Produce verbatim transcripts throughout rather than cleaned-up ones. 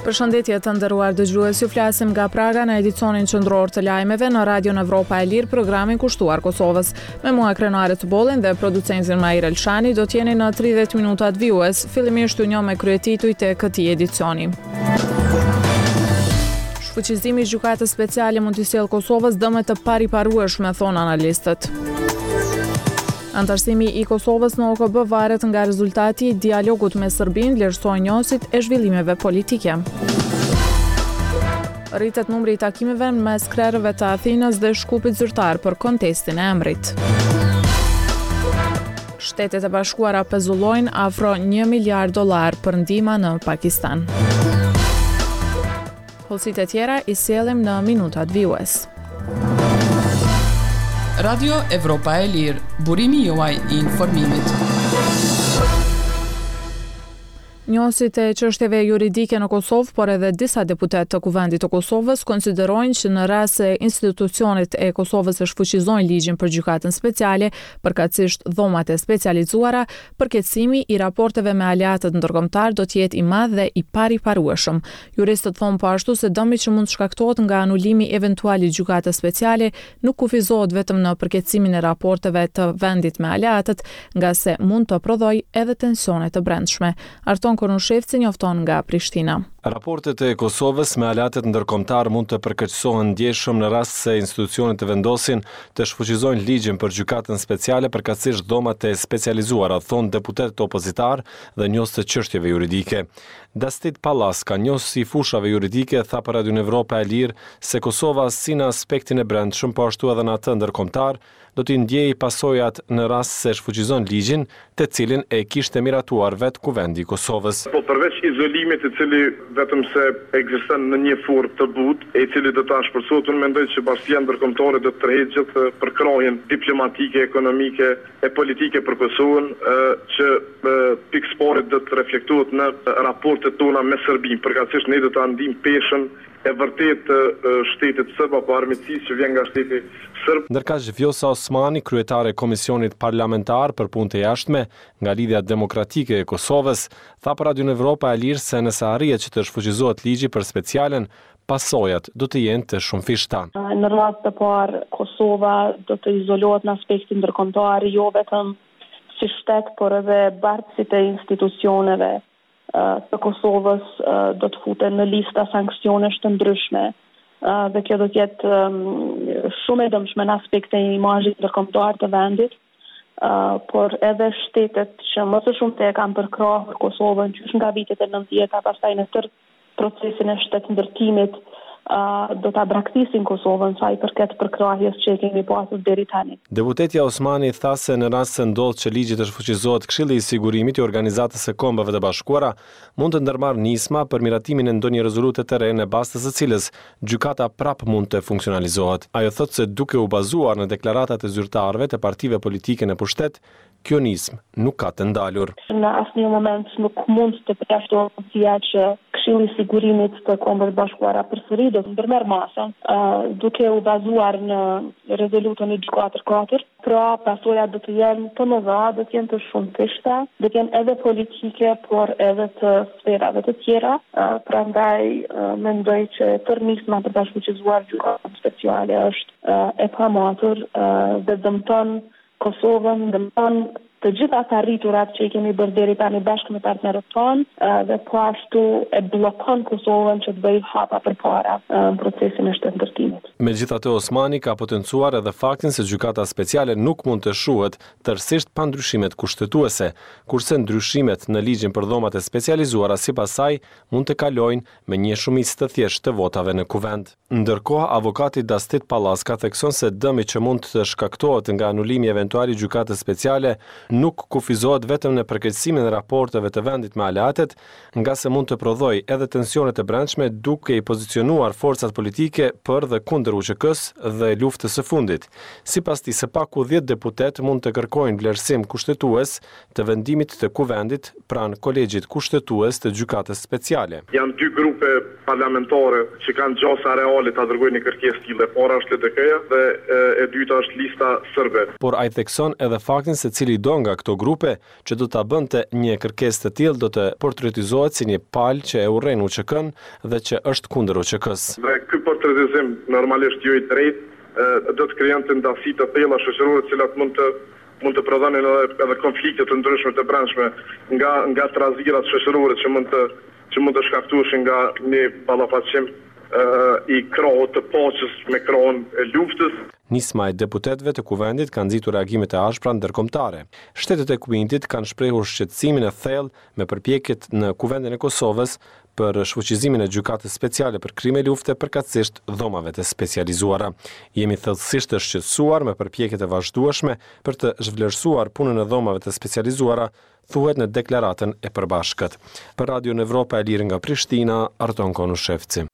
Përshëndetje të nderuar dëgjues, ju flasim nga Praga në edicionin qendror të lajmeve në Radio Evropa e Lirë, programin kushtuar Kosovës. Me mua Krenare të Bollin dhe producentin Mair Elshani do t'jeni në tridhjetë minutat vijues, fillimisht u njoh me kryetitujt e këtij edicioni. Shfuqizimi i gjykatës speciale mund t'i sjellë Kosovës dëme të pariparueshme, thon analistët. Antarësimi i Kosovës në O K B varet nga rezultati i dialogut me Serbinë, vlerësoi njohësit e zhvillimeve politike. Rritet numri i takimeve mes krerëve të Athinës dhe Shkupit zyrtar për kontestin e emrit. Shtetet e Bashkuara pezullojnë afro një miliard dollar për ndihmë në Pakistan. Hollësitë e tjera i sjellim në minutat vijues. Radio Evropa e Lirë, burimi juaj i informimit. Njohësit e çështjeve juridike në Kosovë, por edhe disa deputet të Kuvendit të Kosovës konsiderojnë që në rast se institucionet e Kosovës e shfuqizojnë ligjin për gjykatën speciale, përkatësisht dhomat e specializuara, përkeqësimi i raporteve me aleatët ndërkombëtar do të jetë i madh dhe i pariparueshëm. Juristët thonë po ashtu se dëmi që mund shkaktohet nga anulimi eventual i gjykatës speciale nuk kufizohet vetëm në përkeqësimin e raporteve të vendit me aleatët, nga se mund të prodhojë edhe tensione të brendshme. Arton Korushevci njofton nga Prishtina. Raportet e Kosovës me aleatët ndërkombëtar mund të përkeqësohen ndjeshëm në rast se institucionet të vendosin të shfuqizojnë ligjin për gjykatën speciale përkatësisht dhomat e specializuara, thonë deputetët opozitar dhe njohës të çështjeve juridike. Dastit Pallaska, njohës i fushave juridike, tha për Radio Evropa e Lirë se Kosova si në aspektin e brendshëm, po ashtu edhe në atë ndërkombëtar, do t'i ndjejë pasojat në rast se shfuqizon ligjin, të cilin e kishte miratuar vetë Kuvendi i Kosovës. Po përveç izolimit i cili vetëm se ekziston në një formë të butë, e cili do ta shpërsohet, unë mendoj që bashkia ndërkombëtare do të tërheqë gjithë përkrahjen diplomatike, ekonomike e politike për Kosovën, që pikësporet do të reflektohet në raportet tona me Serbinë, përkatësisht ne do ta ndijmë peshën e vërtet të shtetit sërb apo armiqësisë që vjen nga shteti sërb. Ndërkaq Vjosa Osmani, kryetare e Komisionit Parlamentar për Punë të Jashtme nga Lidhja Demokratike e Kosovës, tha për Radio Evropa e Lirë se nëse arrihet që të shfuqizohet ligji për specialen, pasojat do të jenë të shumëfishta. Në rast të parë, Kosova do të izolohet në aspektin ndërkombëtar, jo vetëm si shtet, por edhe bartësit e institucioneve të Kosovës do të futen në lista sanksionesh të ndryshme dhe kjo do të jetë shumë e dëmshme në aspekte e imazhit ndërkombëtar të vendit, por edhe shtetet që më së shumti e kanë përkrahur Kosovën qysh nga vitet e nëntëdhjetë pastaj në tërë procesin e shtetëndërtimit do ta braktisin Kosovën sa i përket përkrahjes që e kemi pasur deri tani. Deputetja Osmani tha se në rast se ndodh që ligji të shfuqizohet, Këshilli i Sigurimit i Organizatës së Kombeve të Bashkuara mund të ndërmarrë nisma për miratimin e ndonjë rezolute të re në bazë të së cilës gjykata prap mund të funksionalizohet. Ajo thotë se duke u bazuar në deklaratat e zyrtarëve të partive politike në pushtet, kjo nismë nuk ka të ndalur. Në asnjë moment nuk mund të përjashtohet mundësia që Këshilli i Sigurimit të Kombeve të Bashkuara përsëri do të ndërmerr masën, uh, duke u bazuar në rezolutën e gjykatës katër. Pra, pasojat do të jenë të mëdha, do të jenë të shumëfishta, do të jenë edhe politike, por edhe të sferave të tjera. Uh, prandaj uh, mendoj që tërë nisma për ta shfuqizuar gjykatën speciale është uh, e pamatur uh, dhe dëmton Kosovën, dëmton të gjitha ata rriturat që i kemi bërë deri tani bashkë me partnerët tonë dhe po ashtu e bllokon Kosovën që të bëjë hapa përpara në procesin e shtetëndërtimit. Megjithatë, Osmani ka potencuar edhe faktin se gjykata speciale nuk mund të shuhet tërësisht pa ndryshimet kushtetuese, kurse ndryshimet në ligjin për dhomat e specializuara sipas saj mund të kalojnë me një shumicë të thjeshtë të votave në kuvend. Ndërkohë, avokati Dastit Pallaska thekson se dëmi që mund të shkaktohet nga anulimi eventual i gjykatës speciale nuk kufizohet vetëm në përkeqësimin e raporteve të vendit me aleatet, nga se mund të prodhojë edhe tensione të brendshme duke i pozicionuar forcat politike për dhe kundër U Q K-s dhe luftës së fundit. Sipas tij, së paku dhjetë deputet mund të kërkojnë vlerësim kushtetues të vendimit të kuvendit pranë kolegjit kushtetues të gjykatës speciale. Janë dy grupe parlamentare që kanë gjasa reale ta dërgojnë një kërkesë tillë. Para është L D K-ja dhe e, e dyta është lista serbe. Por ai thekson edhe faktin se cili do nga këto grupe që do ta bënte një kërkesë të tillë do të portretizohet si një palë që e urren U Q K-n dhe që është kundër U Q K-s. Dhe ky portretizim normalisht jo I drejtë do të krijonte ndasi të thella shoqërore të cilat mund të mund të prodhonin edhe, edhe konflikte të ndryshme të brendshme nga nga trazirat shoqërore që mund të që mund të shkaktoheshin nga një ballafaqim I krahut të paqes me krahun e luftës. Nisma e deputetëve të kuvendit kanë nxitur reagime të ashpra ndërkombëtare. Shtetet e kuvendit kanë shprehur shqetësimin e thellë me përpjekjet në kuvendin e Kosovës për shfuqizimin e gjykatës speciale për krime lufte përkatësisht dhomave të specializuara. Jemi thellësisht të shqetësuar me përpjekjet e vazhdueshme për të zhvlerësuar punën e dhomave të specializuara, thuhet në deklaratën e përbashkët. Për Radio Evropa e Lirë nga Prishtina, Arton Konushevci.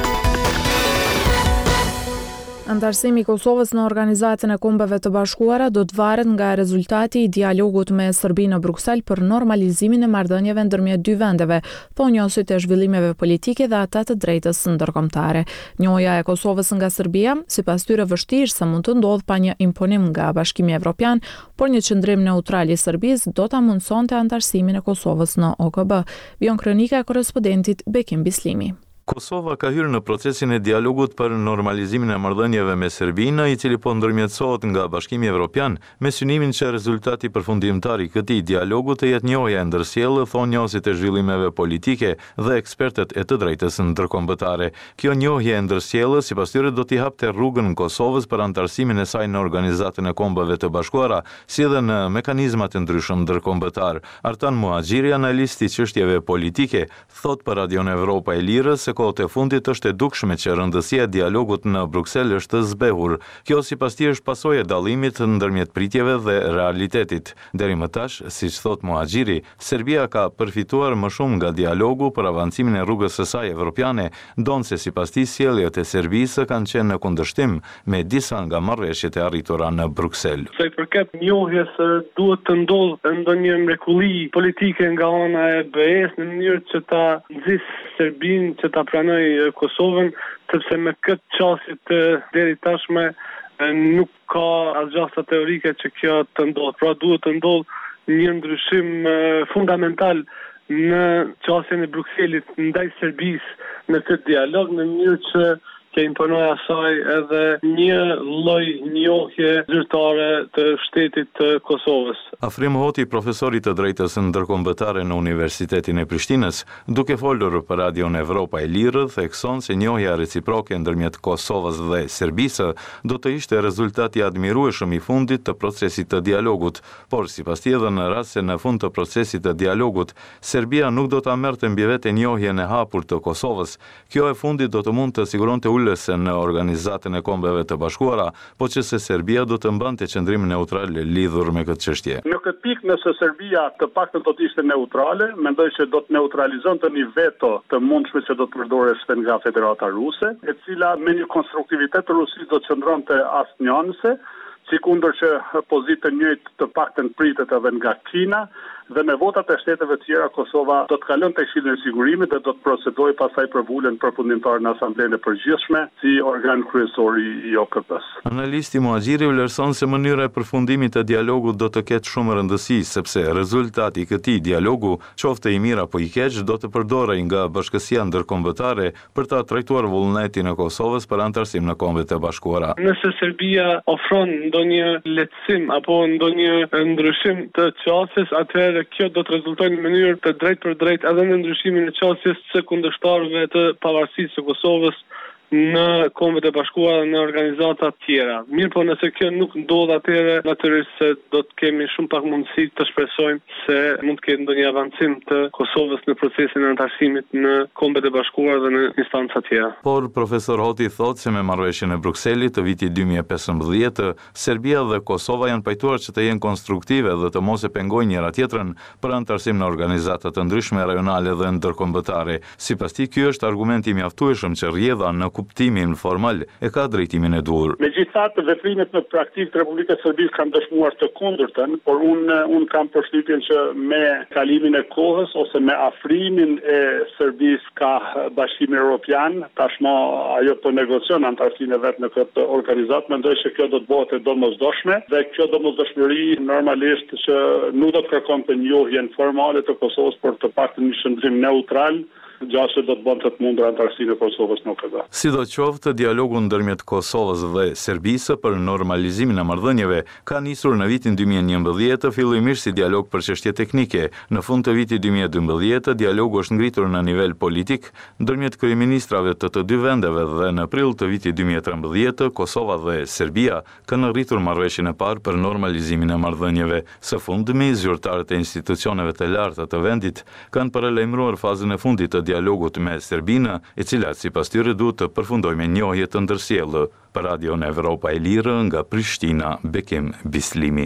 Antarësimi I Kosovës në Organizatën e Kombeve të Bashkuara do të varet nga rezultati I dialogut me Serbinë në Bruksel për normalizimin e marrëdhënieve ndërmjet dy vendeve, po njësit e zhvillimeve politike dhe ata të drejtës ndërkombëtare. Njohja e Kosovës nga Serbia, sipas tyre vështirë se mund të ndodhë pa një imponim nga Bashkimi Evropian, por një qëndrim neutral I Serbisë do ta mundsonte antarësimin e Kosovës në O K B. Vion kronika e korrespondentit Bekim Bislimi. Kosova ka hyrë në procesin e dialogut për normalizimin e marrëdhënieve me Serbinë, I cili po ndërmjetësohet nga Bashkimi Evropian, me synimin që rezultati përfundimtar I këtij dialogu të jetë njohja e ndërsjellë, thonë njohësit e zhvillimeve politike dhe ekspertët e të drejtës ndërkombëtare. Kjo njohje e ndërsjellë, sipas tyre, do t'i hapte rrugën Kosovës për antarësimin e saj në Organizatën e Kombeve të Bashkuara, si dhe në mekanizma të ndryshëm ndërkombëtar. Artan Muhaxhiri, analist I çështjeve politike, thot për Radio Evropa e Lirë se kohët e fundit është e dukshme që rëndësia e dialogut në Bruksel është zbehur. Kjo sipas tij është pasojë e dallimit ndërmjet pritjeve dhe realitetit. Deri më tash, siç thot Muhaxhiri, Serbia ka përfituar më shumë nga dialogu për avancimin e rrugës së saj evropiane, ndonse sipas tij sjelljet e Serbisë kanë qenë në kundërshtim me disa nga marrëveshjet e arritura në Bruksel. Sa I përket njohjes duhet të ndodhë ndonjë mrekulli politike nga ana e B E-s në mënyrë që ta nxjisë Serbinë që ta pranoj Kosovën, sepse me këtë çështje të deri tashme nuk ka asgjë teorike që kjo të ndodhë. Pra duhet të ndodhë një ndryshim fundamental në çështjen e Brukselit ndaj Serbisë në këtë dialog, në mënyrë që që imponoj asaj edhe një lloj njohje zyrtare të shtetit të Kosovës. Afrim Hoti, profesori të drejtës ndërkombëtare në Universitetin e Prishtinës, duke folur për Radio Evropa e Lirë, thekson se njohja reciproke ndërmjet Kosovës dhe Serbisë do të ishte rezultati admirueshëm I fundit të procesit të dialogut, por sipas tij edhe në rast se në fund të procesit të dialogut, Serbia nuk do ta merrte mbi vete njohjen e hapur të Kosovës. Kjo e fundit do të mund të siguronte ulëse në Organizatën e Kombeve të Bashkuara, po që se Serbia do të mbante qëndrim neutral lidhur me këtë çështje. Në këtë pikë, nëse Serbia të paktën do të ishte neutrale, mendoj që do të neutralizonte një veto të mundshme që do të përdoreshte nga Federata Ruse, e cila me një konstruktivitet të Rusisë do të qëndronte asnjëse, sikundër që pozitë njëjtë të paktën pritet edhe nga Kina, dhe me votat e shteteve tjera Kosova do të kalon te Këshilli I Sigurimit dhe do të procedojë pasaj për vulën përfundimtare në Asamblenë e Përgjithshme si organ kryesor I O K B-s. Analisti Muhaxhiri vlerëson se mënyra e përfundimit të dialogut do të ketë shumë rëndësi, sepse rezultati I këtij dialogu, qoftë I mirë apo I keq, do të përdorej nga bashkësia ndërkombëtare për ta trajtuar vullnetin e Kosovës për antarësim në Kombet e Bashkuara. Nëse Serbia ofron ndonjë lehtësim apo ndonjë ndryshim të çështjes, atëherë kjo do të rezultojë në mënyrë të drejtë për drejtë edhe në ndryshimin e çështjes së kundërshtarëve të pavarësisë së Kosovës në Kombet e Bashkuara në organizata të tjera. Mirë po nëse kjo nuk ndodh, atëherë natyrisht se do të kemi shumë pak mundësi të shpresojmë se mund të ketë ndonjë avancim të Kosovës në procesin e antarësimit në Kombet e Bashkuara dhe në instanca të tjera. Por profesor Hoti thotë se me marrëveshjen e Brukselit të vitit dy mijë e pesëmbëdhjetë, Serbia dhe Kosova janë pajtuar që të jenë konstruktive dhe të mos e pengojnë njëra tjetrën për antarësim në organizata të ndryshme rajonale dhe ndërkombëtare. Sipas tij, ky është argument I mjaftueshëm që rrjedha në kuptimin formal e ka drejtimin e duhur. Megjithatë, veprimet në praktikë të Republikës së Serbisë kanë dëshmuar të kundërtën, por unë un kam përshtypjen që me kalimin e kohës ose me afrimin e Serbisë ka Bashkimi Evropian, tashmë ajo po negocion antarësinë e vet në këtë organizatë, mendoj se kjo do të bëhet e domosdoshme dhe kjo domosdoshmëri normalisht që nuk do të kërkonte njohjen formale të Kosovës, por të paktën një shëndrim neutral, gjashtë do të bënte të mundur antarësinë e Kosovës në K Z. Sidoqoftë, dialogu ndërmjet Kosovës dhe Serbisë për normalizimin e marrëdhënieve ka nisur në vitin dy mijë e njëmbëdhjetë fillimisht si dialog për çështje teknike. Në fund të vitit dy mijë e dymbëdhjetë, dialogu është ngritur në nivel politik ndërmjet kryeministrave të të dy vendeve dhe në prill të vitit dy mijë e trembëdhjetë, Kosova dhe Serbia kanë rritur marrëveshjen e parë për normalizimin e marrëdhënieve. Së fundmi, zyrtarët e institucioneve të larta të vendit kanë paralajmëruar fazën e fundit të dialogut me Serbinë, e cila sipas tyre duhet të përfundojë me njohje të ndërsjellë. Për Radio në Evropa e Lirë nga Prishtina, Bekim Bislimi.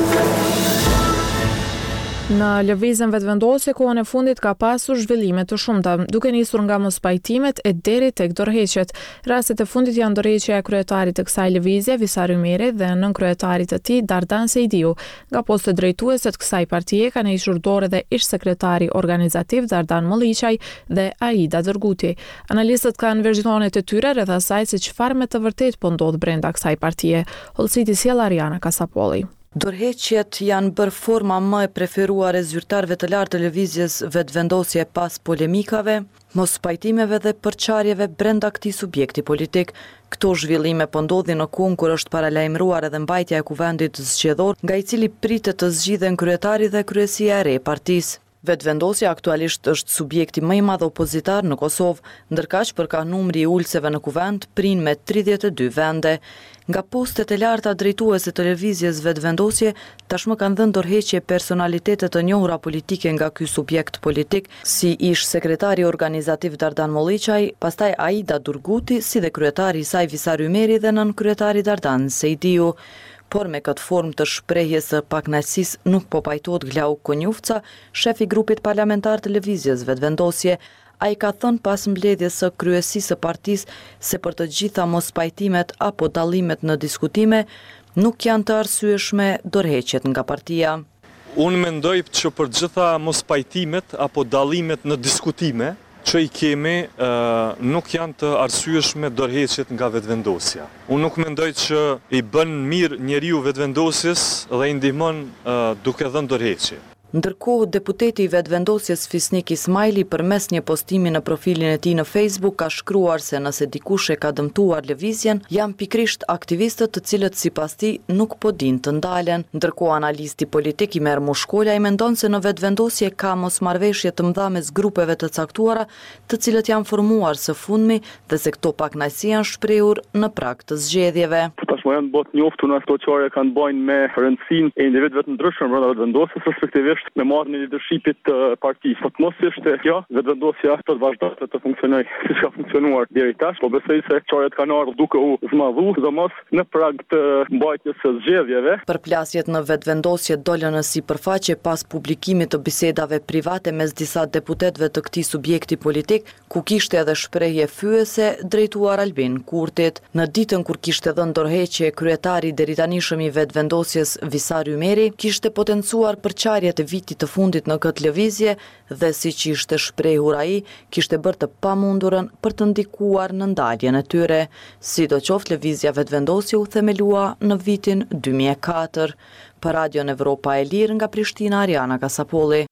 Në lëvizjen vetëvendosje kohën e fundit ka pasur zhvillime të shumta, duke nisur nga mospajtimet e deri tek dorëheqjet. Rastet e fundit janë dorëheqja e kryetarit të kësaj lëvizje, Visar Ymeri, dhe nënkryetarit të tij, Dardan Sejdiu. Nga postë drejtuese të kësaj partie kanë hequr dorë edhe ish sekretari organizativ Dardan Molliçaj dhe Aida Dërguti. Analistët kanë versionet e tyre rreth asaj se çfarë me të vërtetë po ndodh brenda kësaj partie. Hollësiti sjell Ariana Kasapolli. Dorëheqjet janë bërë forma më e preferuar e zyrtarëve të lartë të lëvizjes vetëvendosje pas polemikave, mos pajtimeve dhe përçarjeve brenda këtij subjekti politik. Këto zhvillime po ndodhin në kohën kur është paralajmëruar edhe mbajtja e kuvendit zgjedhor, nga i cili pritet të zgjidhen kryetari dhe kryesia e re e partisë. Vetëvendosja aktualisht është subjekti më i madh opozitar në Kosovë, ndërkaq përka numri i ulëseve në kuvend prin me tridhjetë e dy vende. Nga postet e larta drejtuese të lëvizjes vetëvendosje, tashmë kanë dhënë dorëheqje personalitete të njohura politike nga ky subjekt politik, si ish sekretari organizativ Dardan Molliçaj, pastaj Aida Dërguti, si dhe kryetari i saj Visar Ymeri dhe nënkryetari Dardan Sejdiu. Por me këtë formë të shprehjes së pakënaqësisë nuk po pajtohet Glauk Konjufca, shefi i grupit parlamentar të lëvizjes vetëvendosje. Ai ka thënë pas mbledhjes së kryesisë së partisë se për të gjitha mospajtimet apo dallimet në diskutime nuk janë të arsyeshme dorëheqjet nga partia. Unë mendoj që për gjitha mospajtimet apo dallimet në diskutime që i kemi uh, nuk janë të arsyeshme dorëheqjet nga vetëvendosja. Unë nuk mendoj që i bën mirë njeriu vetëvendosjes dhe i ndihmon uh, duke dhënë dorëheqje. Ndërkohë, deputeti i vetëvendosjes Fisnik Ismaili përmes një postimi në profilin e tij në Facebook ka shkruar se nëse dikush e ka dëmtuar lëvizjen, janë pikrisht aktivistët të cilët sipas tij nuk po dinë të ndalen. Ndërkohë, analisti politik Imer Mushkola i mendon se në vetëvendosje ka mosmarrveshje të mëdha mes grupeve të caktuara, të cilët janë formuar së fundmi dhe se këto pakënaqësi janë shprehur në prag të zgjedhjeve. Tashmë janë botë njoftur në ato çfarë kanë bëjnë me rëndësinë e individëve të ndryshëm brenda vetëvendosjes, respektivisht me marrjen e leadershipit të partisë. Po mos ishte kjo, vetëvendosja do të vazhdonte të funksionojë siç ka funksionuar deri tash, po besoj se çfarët kanë ardhur duke u zmadhu, domos në prag të mbajtjes së zgjedhjeve. Përplasjet në vetëvendosje dolën në sipërfaqe pas publikimit të bisedave private mes disa deputetëve të këtij subjekti politik, ku kishte edhe shprehje fyese drejtuar Albin Kurtit. Në ditën kur kishte dhënë dorëheqje kryetari deritanishëm i vetëvendosjes Visar Ymeri, kishte potencuar përçarjet e vitit të fundit në këtë lëvizje dhe siç ishte shprehur ai, kishte bërë të pamundurën për të ndikuar në ndaljen e tyre. Sidoqoftë, lëvizja vetëvendosje u themelua në vitin dy mijë e katër. Për Radio Evropa e Lirë nga Prishtina, Ariana Kasapolli.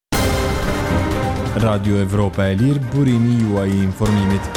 Radio Evropa e Lirë, burimi juaj i informimit.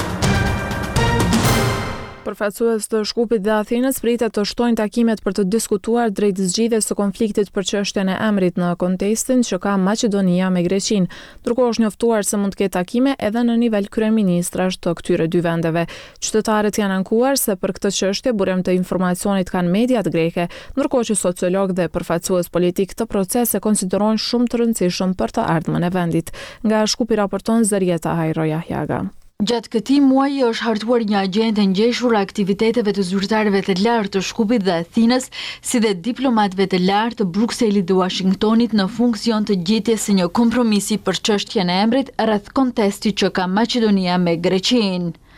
Përfaqësues të Shkupit dhe Athinës pritet të shtojnë takimet për të diskutuar drejt zgjidhjes së konfliktit për çështjen e emrit në kontestin që ka Maqedonia me Greqinë. Ndërkohë është njoftuar se mund të ketë takime edhe në nivel kryeministrash të këtyre dy vendeve. Qytetarët janë ankuar se për këtë çështje burim të informacionit kanë mediat greke, ndërkohë që sociolog dhe përfaqësues politik të proces e konsiderojnë shumë të rëndësishëm për të ardhmen e vendit. Nga Shkupi raporton Zërieta Hajro Jahjaga. Gjatë këtij muaji është hartuar një agjendë ngjeshur aktiviteteve të zyrtarëve të lartë të Shkupit dhe Athinës, si dhe diplomatëve të lartë të Brukselit dhe Washingtonit në funksion të gjetjes së një kompromisi për çështjen e emrit rreth kontestit që ka Maqedonia me Greqinë.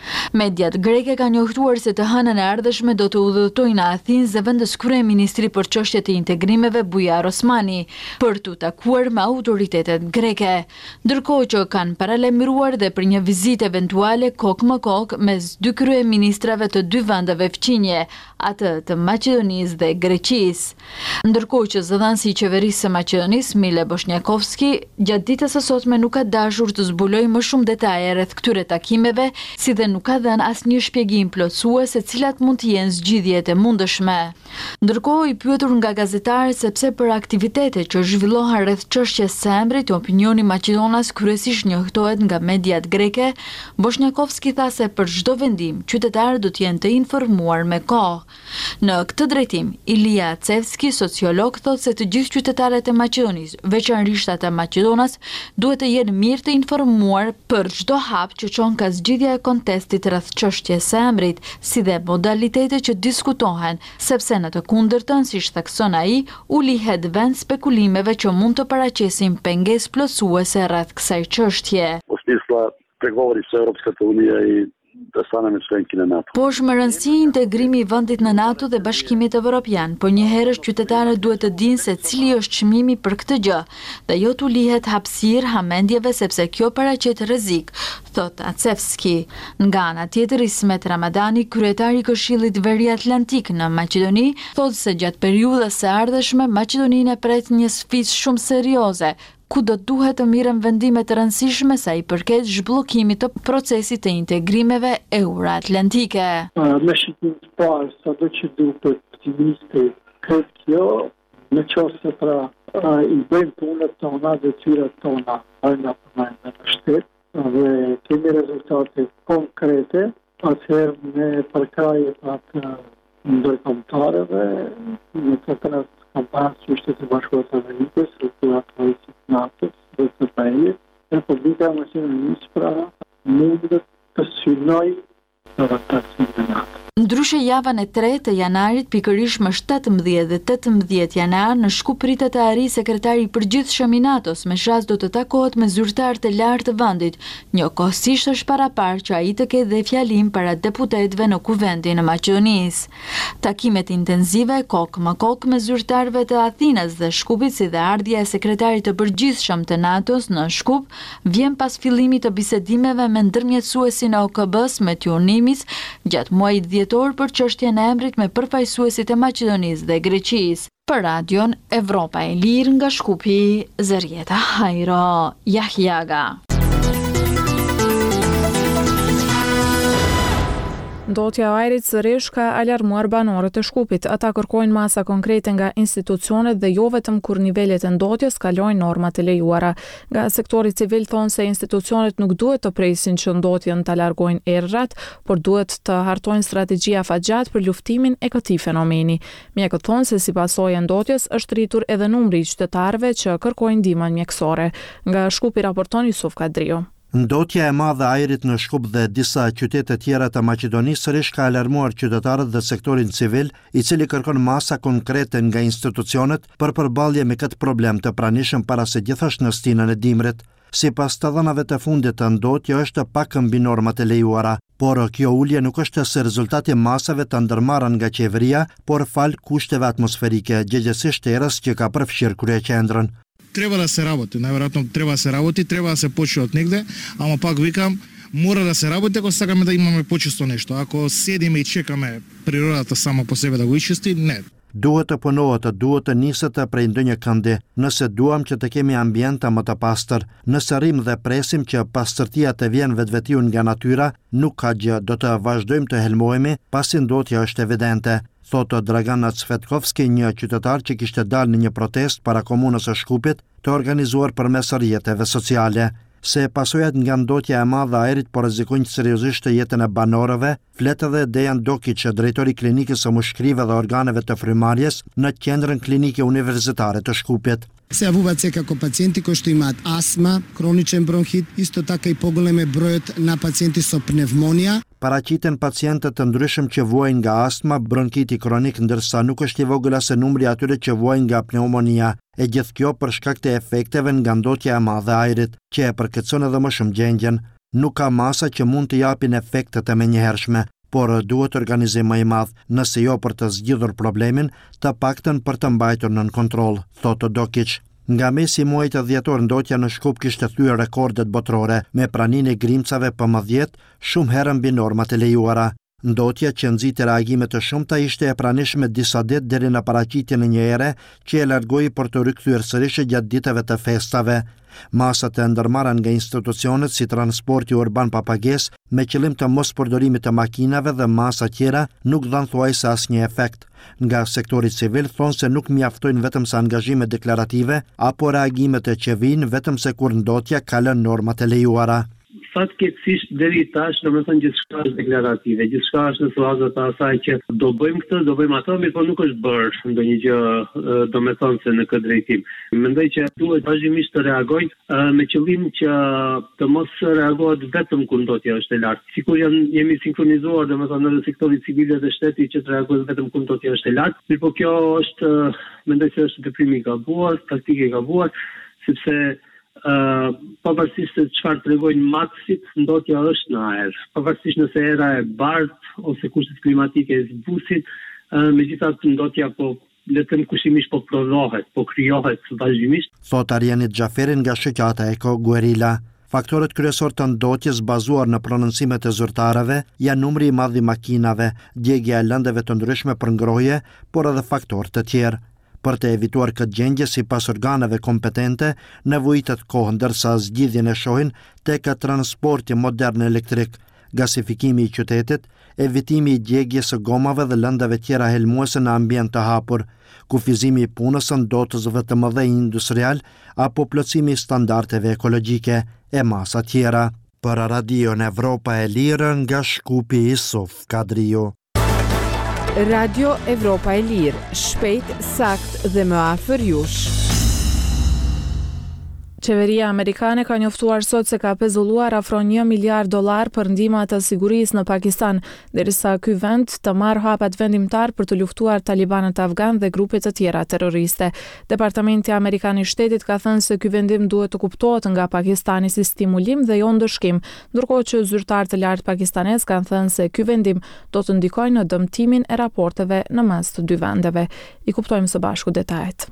Mediat greke kanë njohtuar se të hënën e ardhshme do të udhëtojnë në Athinë zëvendës kryeministri për çështjet e integrimeve Bujar Osmani për të takuar me autoritetet greke, ndërkohë që kanë paralajmëruar dhe për një vizitë eventuale kok më kok mes dy kryeministrave të dy vendeve fqinje, atë të Maqedonisë dhe Greqisë. Ndërkohë që zëdhënësi i qeverisë së Maqedonisë, Mile Bosnjakovski, gjatë ditës së sotme nuk ka dashur të zbulojë më shumë detaje rreth këtyre takimeve, si dhe nuk ka dhënë asnjë shpjegim plotësues se cilat mund të jenë zgjidhjet e mundshme. Ndërkohë, i pyetur nga gazetarët sepse për aktivitetet që zhvillohen rreth çështjes së emrit, opinioni maqedonas kryesisht njohtohet nga mediat greke, Bosnjakovski tha se për çdo vendim, qytetarët do të jenë të informuar me kohë. Në këtë drejtim, Ilia Cevski, sociolog, thot se të gjithë qytetarët e Maqedonisë, veçanërisht ata Maqedonas, duhet të jenë mirë të informuar për çdo hap që çon ka zgjidhja e kontestit rreth çështjes së emrit, si dhe modalitetet që diskutohen, sepse në të kundërtën, siç thekson ai, u lihet vend spekulimeve që mund të paraqesin pengesë plotësuese rreth kësaj çështje. U smisla pregovori sa Europskата unija i da staneme členki në NATO. Po është më rëndësi integrimi i vendit në NATO dhe Bashkimit Evropian, por një herësh qytetarët duhet të dinë se cili është çmimi për këtë gjë, dhe jo t'u lihet hapësirë hamendjeve sepse kjo paraqet rrezik, thot Acevski. Nga ana tjetër, Ismet Ramadani, kryetari i Këshillit Veriatlantik në Maqedoni, thotë se gjatë periudhës së ardhshme Maqedoninë e pret një sfidë shumë serioze, ku do duhet të mirën vendime të rëndësishme sa i përket zhbllokimit të procesit të integrimeve euroatlantike. Me shikim të parë, sa do që duhet optimiste, këtë kjo, në qoftë se pra i bëjmë punët tona dhe tyrat tona, arna përmajnë në shtetë, dhe kemi rezultate konkrete, atëherë me përkrajet atë ndërkombëtarëve, në këtë rast kampanë që është të Bashkuara Amerikës, strukturat koalicionit NATO dhe të Bajit, Republika e Maqedonisë pra mund të synojë adaptacion në NATO. Ndryshe javën e tretë të janarit, pikërisht më shtatëmbëdhjetë dhe tetëmbëdhjetë janar, në Shkup pritet të arrijë sekretari i përgjithshëm i NATO-s, me shans do të takohet me zyrtarë të lartë të vendit. Njëkohësisht është paraparë që ai të ketë dhe fjalim para deputetëve në Kuvendin e Maqedonisë. Takimet intensive kok më kok me zyrtarëve të Athinës dhe Shkupit, si dhe ardhja e sekretarit të përgjithshëm të NATO-s në Shkup, vjen pas fillimit të bisedimeve me ndërmjetësuesin e O K B-s me Tionimis gjatë muajit dhjetor për çështjen e emrit me përfaqësuesit e Maqedonisë dhe Greqisë. Për radion Evropa e Lirë nga Shkupi, Zerieta Hajro, Jahjaga. Ndotja e ajrit sërish ka alarmuar banorët e Shkupit. Ata kërkojnë masa konkrete nga institucionet dhe jo vetëm kur nivelet e ndotjes kalojnë normat e lejuara. Nga sektori civil thonë se institucionet nuk duhet të presin që ndotjen të largojnë errat, por duhet të hartojnë strategji afatgjat për luftimin e këtij fenomeni. Mjekët thonë se si pasojë e ndotjes është rritur edhe numri i qytetarëve që kërkojnë ndihmën mjekësore. Nga Shkupi raporton Yusuf Kadriu. Ndotja e madhe e ajrit në Shkup dhe disa qytete tjera të Maqedonisë sërish ka alarmuar qytetarët dhe sektorin civil, i cili kërkon masa konkrete nga institucionet për përballje me këtë problem të pranishëm para se gjithashtu në stinën e dimrit. Sipas të dhënave të fundit të ndotja është pak mbi normat e lejuara, por kjo ulje nuk është se rezultati masave të ndërmarrën nga qeveria, por fal kushteve atmosferike, gjëgjësisht erës që ka përfshirë kryeqendrën. Treba да се работи, најверојатно треба да се работи, треба да се почне од негде, ама пак викам, мора да се работи ако сакаме да имаме почисто нешто. Ако седиме и чекаме природата само по себе да го ичисти, не. Duhet të punohet, duhet të niset prej ndonjë këndi, nëse duam që të kemi ambiente më të pastër, nëse rrim dhe presim që pastërtia të vjen vetvetiu nga natyra, nuk ka gjë, do të vazhdojmë të helmohemi, pasi ndotja është evidente, thotë Dragana Cvetkovski, një qytetar që kishte dalë në një protest para komunës së Shkupit, të organizuar përmes rrjeteve sociale. Se pasojat nga ndotja e madhe e ajrit po rrezikojnë seriozisht jetën e banorëve, flet edhe Dejan Dokić, drejtori i klinikës së mushkrive dhe organeve të frymarrjes në qendrën klinike universitare të Shkupit. Се јавуваат секако пациенти кои што имаат астма, хроничен бронхит, исто така и поголем е бројот на пациенти со пневмонија. Paraqiten pacientët të ndryshëm që vuajnë nga astma, bronkiti kronik, ndërsa nuk është i vogël as numri atyre që vuajnë nga pneumonia. E gjithë kjo për shkak të efekteve nga ndotja e madhe e ajrit, që e përkeqëson edhe më shumë gjendjen. nuk ka masa që mund të japin efektet e menjëhershme, por duhet organizim më i madh, nëse jo për të zgjidhur problemin, të paktën për të mbajtur nën kontroll, thotë Dokic. Nga mesi i muajit dhjetor ndotja në Shkup kishte thyer rekordet botërore me praninë e grimcave P M dhjetë shumë herë mbi normat e lejuara. Ndotja që nxiti reagime të shumta ishte e pranishme disa ditë deri në paraqitjen e një ere që e largoi për të rikthyer sërish gjatë ditëve të festave. Masat e ndërmarra nga institucionet si transporti urban pa pagesë me qëllim të mos përdorimit të makinave dhe masa tjera nuk dhanë thuajse asnjë efekt. Nga sektori civil thonë se nuk mjaftojnë vetëm sa angazhime deklarative apo reagimet e qevirisë vetëm se kur ndotja ka lënë normat e lejuara. Fatkeqësisht deri tash, domethënë gjithçka është deklarative, gjithçka është në fazën e asaj që do bëjmë këtë, do bëjmë atë, mirë po nuk është bërë ndonjë gjë, domethënë se në këtë drejtim. Mendoj që duhet vazhdimisht të reagojnë me qëllim që të mos reagohet vetëm kur ndotja është e lartë. Sikur janë jemi sinkronizuar domethënë në sektorin civil dhe shteti që të reagojë vetëm kur ndotja është e lartë, mirë po kjo është mendoj se është veprim i gabuar, taktike e gabuar, sepse Uh, pavarësisht se çfarë tregojnë matësit, ndotja është në ajër. Pavarësisht nëse era e bardhë ose kushtet klimatike e zbusit, uh, megjithatë ndotja po le të them kushimisht po prodhohet, po krijohet vazhdimisht. Thot Arianit Xhaferi nga shoqata Eko Guerilla. Faktorët kryesor të ndotjes bazuar në prononcimet e zyrtarëve janë numri i madh i makinave, djegja e lëndëve të ndryshme për ngrohje, por edhe faktorë të tjerë. Për të evituar këtë gjendje sipas organeve kompetente, nevojitet kohë ndërsa zgjidhjen e shohin tek transporti modern elektrik, gasifikimi i qytetit, evitimi i djegjes së gomave dhe lëndave tjera helmuese në ambient të hapur, kufizimi i punës së ndotësve të mëdhenj industrial apo plotësimi i standardeve ekologjike e masa tjera. Për Radion Evropa e Lirë nga Shkupi Isuf Kadriu. Radio Evropa e Lirë, shpejt, sakt dhe më afër jush. Qeveria amerikane ka njoftuar sot se ka pezulluar afro një miliard dollar për ndihma të sigurisë në Pakistan, derisa ky vend të marrë hapat vendimtar për të luftuar talibanët afgan dhe grupe të tjera terroriste. Departamenti Amerikan i Shtetit ka thënë se ky vendim duhet të kuptohet nga Pakistani si stimulim dhe jo ndëshkim, ndërkohë që zyrtarë të lartë pakistanez kanë thënë se ky vendim do të ndikojë në dëmtimin e raporteve në mes të dy vendeve. I kuptojmë së bashku detajet.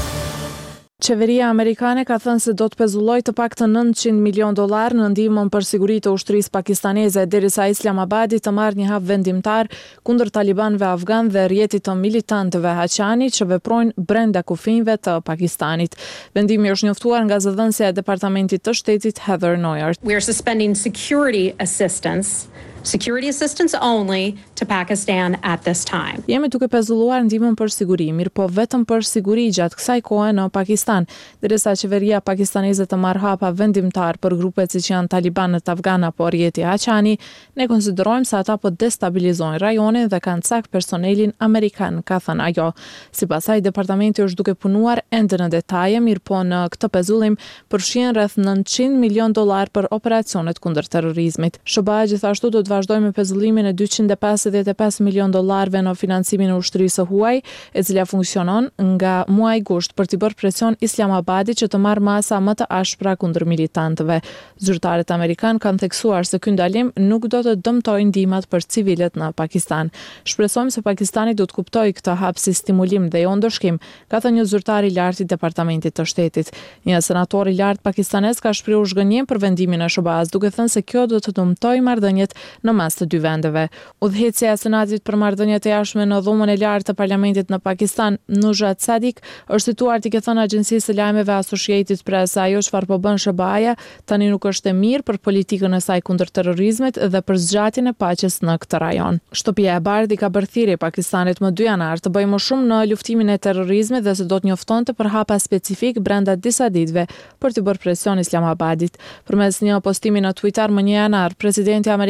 Qeveria amerikane ka thënë se do të pezullojë të paktën nëntëqind milion dollar në ndihmën për siguri të ushtrisë pakistaneze, derisa Islamabadi të marrë një hap vendimtar kundër talibanëve afgan dhe rrjetit të militantëve haqani që veprojnë brenda kufive të Pakistanit. Vendimi është njoftuar nga zëdhënësja e Departamentit të Shtetit Heather Nauert. We are suspending security assistance Security assistance only to Pakistan at this time. Jemi duke pezulluar ndihmën për siguri, mirë po vetëm për siguri gjatë kësaj kohe në Pakistan, derisa qeveria pakistaneze të marrë hapa vendimtar për grupet siç janë talibanët afgan apo rrjeti haqani, ne konsiderojmë se ata po destabilizojnë rajonin dhe kanë cak personelin amerikan, ka thënë ajo. Sipas saj, departamenti është duke punuar ende në detaje, mirë po në këtë pezullim përfshihen rreth nëntëqind milion dollar për operacionet kundër terrorizmit. S B A gjithashtu do të vazhdojmë me pezullimin e dyqind e pesëdhjetë e pesë milion dollarëve në financimin e ushtrisë së huaj, e cila funksionon nga muaji gusht për të bërë presion Islamabadit që të marrë masa më të ashpra kundër militantëve. Zyrtarët amerikan kanë theksuar se ky ndalim nuk do të dëmtojë ndihmat për civilët në Pakistan. Shpresojmë se Pakistani do të kuptojë këtë hap si stimulim dhe jo ndëshkim, ka thënë një zyrtar i lartë i Departamentit të Shtetit. Një senator i lartë pakistanez ka shprehur zhgënjim për vendimin e S B A-s, duke thënë se kjo do të dëmtojë marrëdhëniet në mes të dy vendeve. Udhëheqësja e Senatit për marrëdhëniet e jashtme në dhomën e lartë të parlamentit në Pakistan, Nujat Sadik, është situar t'i thënë agjencisë së lajmeve Associated Press ajo çfarë po bën S B A-ja tani nuk është e mirë për politikën e saj kundër terrorizmit dhe për zgjatjen e paqes në këtë rajon. Shtëpia e Bardhë ka bërë thirrje Pakistanit më dy janar të bëjë më shumë në luftimin e terrorizmit dhe se do të njoftonte për hapa specifik brenda disa ditëve për të bërë presion Islamabadit. Përmes një postimi në Twitter më një janar, presidenti amerikan Donald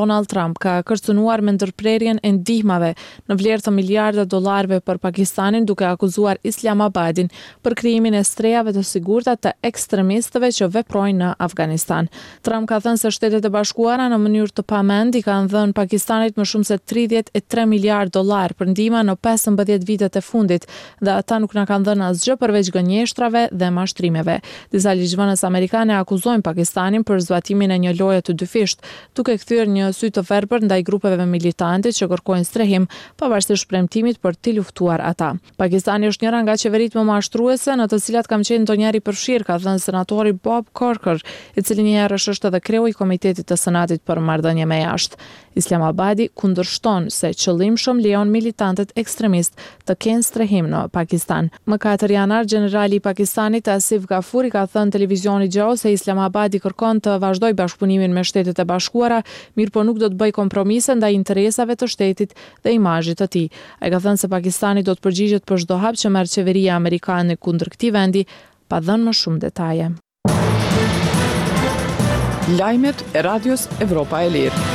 Donald Trump ka kërcënuar me ndërprerjen e ndihmave në vlerë të miliarda dollarëve për Pakistanin, duke akuzuar Islamabadin për krijimin e strehave të sigurta të ekstremistëve që veprojnë në Afganistan. Trump ka thënë se Shtetet e Bashkuara në mënyrë të pamend i kanë dhënë Pakistanit më shumë se tridhjetë e tre miliardë dollar për ndihma në pesëmbëdhjetë vitet e fundit, dhe ata nuk na kanë dhënë asgjë përveç gënjeshtrave dhe mashtrimeve. Disa ligjvënës amerikane akuzojnë Pakistanin për zbatimin e një loje të dyfisht, duke kthyer një sy të verbër ndaj grupeve militante që kërkojnë strehim, pavarësisht premtimit për t'i luftuar ata. Pakistani është njëra nga qeveritë më mashtruese në të cilat kam qenë ndonjëherë i përfshirë, ka thënë senatori Bob Corker, i cili një herë është edhe kreu i Komitetit të Senatit për marrëdhënie me jashtë. Islamabadi kundërshton se qëllimshëm lejon militantët ekstremist të kenë strehim në Pakistan. Më katër janar, generali i Pakistanit Asif Ghafoori ka thënë televizionit Gjo se Islamabadi kërkon të vazhdoj bashkëpunimin me Shtetet e Bashkuara, mirë po nuk do të bëj kompromise ndaj interesave të shtetit dhe imazhit të tij. Ai ka thënë se Pakistani do të përgjigjet për çdo hap që merr qeveria amerikane kundër këtij vendi, pa dhënë më shumë detaje. Lajmet e Radios Evropa e Lirë.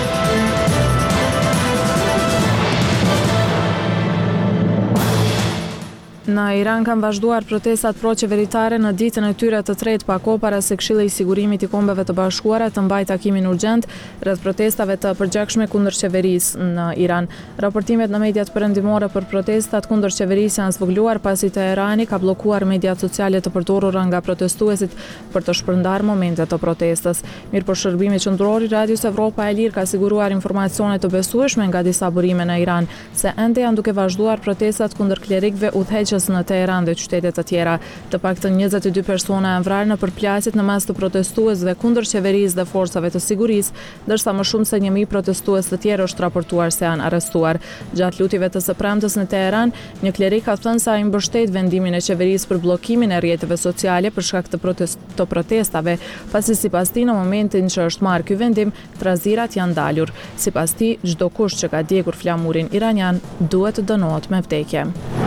Në Iran kanë vazhduar protestat pro-qeveritare në ditën e tyre të tretë pa kohë para se Këshilli i Sigurimit i Kombeve të Bashkuara të mbajë takimin urgjent rreth protestave të përgjakshme kundër qeverisë në Iran. Raportimet në mediat perëndimore për protestat kundër qeverisë janë zvogëluar pasi Teherani ka bllokuar mediat sociale të përdorura nga protestuesit për të shpërndarë momente të protestës. Mirëpo shërbimi qendror i Radios Evropa e Lirë ka siguruar informacione të besueshme nga disa burime në Iran se ende janë duke vazhduar protestat kundër klerikëve udhëheqës në Teheran dhe qytete të tjera. Të paktën njëzet e dy persona janë vrarë në përplasjet në mes të protestuesve kundër qeverisë dhe forcave të sigurisë, ndërsa më shumë se një mijë protestues të tjerë është raportuar se janë arrestuar. Gjatë lutjeve të së premtes në Teheran, një klerik ka thënë se ai mbështet vendimin e qeverisë për bllokimin e rrjeteve sociale për shkak të, protest të protestave, pasi sipas tij në momentin që është marrë ky vendim, trazirat janë dalur. Sipas tij, çdo kush që ka djegur flamurin iranian duhet të dënohet me vdekje.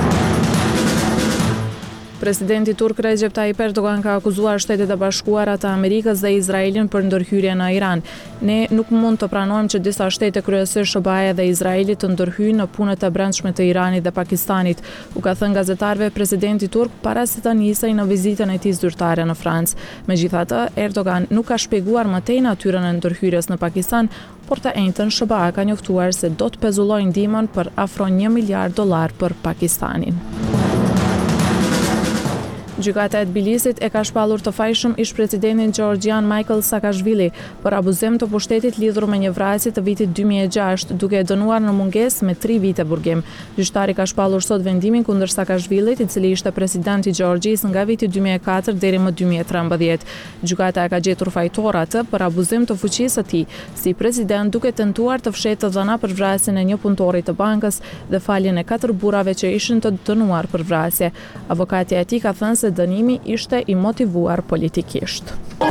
Presidenti turk Recep Tayyip Erdogan ka akuzuar Shtetet e Bashkuara të Amerikës dhe Izraelin për ndërhyrje në Iran. Ne nuk mund të pranojmë që disa shtete, kryesisht S B A-ja dhe Izraeli, të ndërhyjnë në punët e brendshme të Iranit dhe Pakistanit, u ka thënë gazetarëve presidenti turk para se të nisej në vizitën e tij zyrtare në Francë. Megjithatë, Erdogan nuk ka shpjeguar më tej natyrën e ndërhyrjes në Pakistan, por të njëjtën S B A ka njoftuar se do të pezullojë ndihmën për afro një miliard dollar për Pakistanin. Gjykata e Tbilisit e ka shpallur të fajshëm ish-presidentin Georgian Michael Saakashvili për abuzim të pushtetit lidhur me një vrasje të vitit dy mijë e gjashtë, duke e dënuar në mungesë me tri vite burgim. Gjyqtari ka shpallur sot vendimin kundër Saakashvilit, i cili ishte president i Gjeorgjisë nga viti dy mijë e katër deri më dy mijë e trembëdhjetë. Gjykata e ka gjetur fajtor atë për abuzim të fuqisë së tij si president, duke tentuar të fshetë të dhëna për vrasjen e një punëtori të bankës dhe faljen e katër burrave që ishin të dënuar për vrasje. Avokati e tij ka thënë se dënimi ishte i motivuar politikisht.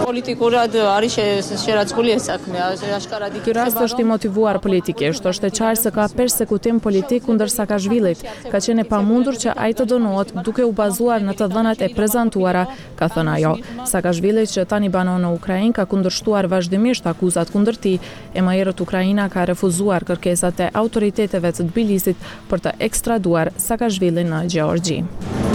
Ky rast është i motivuar politikisht, është e qartë se ka persekutim politik kundër Saakashvilit, ka qenë e pamundur që ai të dënohet duke u bazuar në të dhënat e prezantuara, ka thënë ajo. Saakashvili, që tani banon në Ukrainë, ka kundërshtuar vazhdimisht akuzat kundër tij, e më herët Ukraina ka refuzuar kërkesat e autoriteteve të Tbilisit për të ekstraduar Saakashvilin në Gjeorgji.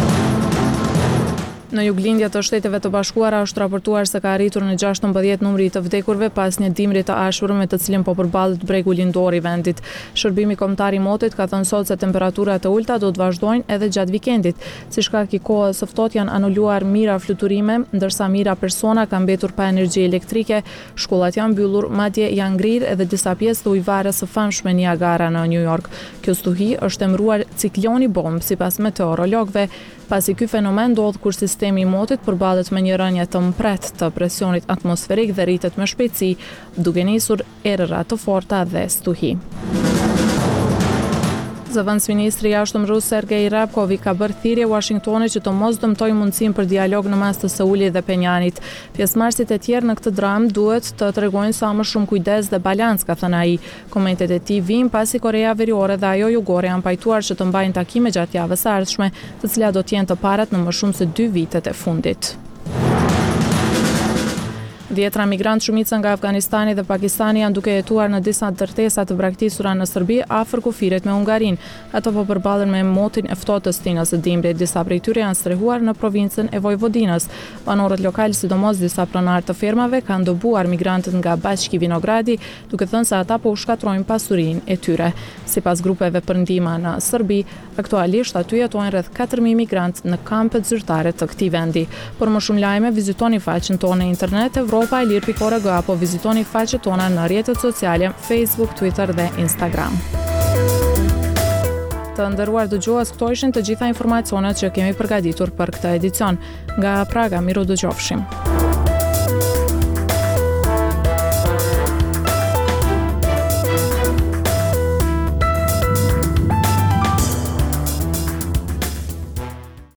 Në juglindje të Shteteve të Bashkuara është raportuar se ka arritur në gjashtëmbëdhjetë numri i të vdekurve pas një dimri të ashpër me të cilin po përballet bregu lindor i vendit. Shërbimi kombëtar i motit ka thënë sot se temperaturat e ulta do të vazhdojnë edhe gjatë vikendit. Si shkak i kohës së ftohtë janë anuluar mijëra fluturime, ndërsa mijëra persona kanë mbetur pa energji elektrike, shkollat janë mbyllur, madje janë ngrirë edhe disa pjesë të ujëvares së famshme Niagara në New York. Kjo stuhi është emëruar cikloni bomb sipas meteorologëve, pasi ky fenomen ndodh kur sistemi i motit përballet me një rënje të mpret të presionit atmosferik dhe rritet me shpejtësi, duke nisur erëra të forta dhe stuhi. Zëvendësministri i jashtëm rus Sergej Ryabkov ka bërë thirrje Washingtonit që të mos dëmtojë mundësinë për dialog në mes të Seulit dhe Penjanit. Pjesëmarrësit e tjerë në këtë dramë duhet të tregojnë sa më shumë kujdes dhe balans, ka thënë ai. Komentet e tij vijnë pasi Korea Veriore dhe ajo Jugore janë pajtuar që të mbajnë takime gjatë javës së ardhshme, të cilat do të jenë të parat në më shumë se dy vitet e fundit. Dhjetra migrantë shumica nga Afganistani dhe Pakistani janë duke jetuar në disa ndërtesa të braktisura në Serbi afër kufirit me Hungarin. Ato po përballen me motin e ftotës tinës së dimrit. Disa prej tyre janë strehuar në provincën e Vojvodinës. Banorët lokal, sidomos disa pronarë të fermave, kanë dëbuar migrantët nga Bashki Vinogradi, duke thënë se ata po u shkatrojnë pasurinë e tyre. Sipas grupeve për ndihmë në Serbi, aktualisht aty jetojnë rreth katër mijë migrantë në kampet zyrtare të këtij vendi. Për më shumë lajme, vizitoni faqen tonë në internet Europa e Lirë pikë org apo vizitoni faqet tona në rrjetet sociale Facebook, Twitter dhe Instagram. Të nderuar dëgjues, këto ishin të gjitha informacionet që kemi përgatitur për këtë edicion. Nga Praga, miru dëgjofshim.